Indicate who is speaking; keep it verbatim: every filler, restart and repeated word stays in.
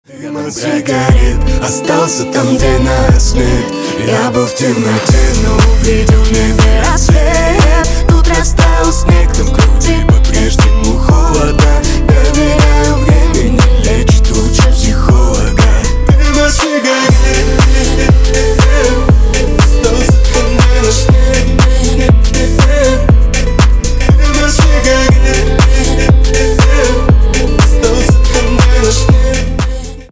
Speaker 1: Дымом сигарет остался там, где нас нет. Я был в темноте, но увидел в небе рассвет.